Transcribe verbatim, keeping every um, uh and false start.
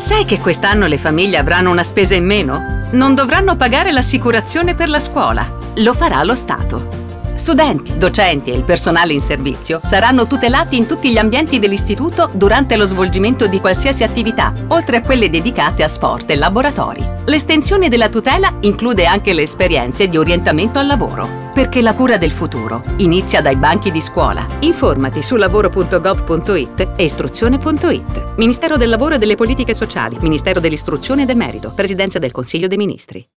Sai che quest'anno le famiglie avranno una spesa in meno? Non dovranno pagare l'assicurazione per la scuola. Lo farà lo Stato. Studenti, docenti e il personale in servizio saranno tutelati in tutti gli ambienti dell'istituto durante lo svolgimento di qualsiasi attività, oltre a quelle dedicate a sport e laboratori. L'estensione della tutela include anche le esperienze di orientamento al lavoro, perché la cura del futuro inizia dai banchi di scuola. Informati su lavoro punto gov punto it e istruzione punto it. Ministero del Lavoro e delle Politiche Sociali, Ministero dell'Istruzione e del Merito, Presidenza del Consiglio dei Ministri.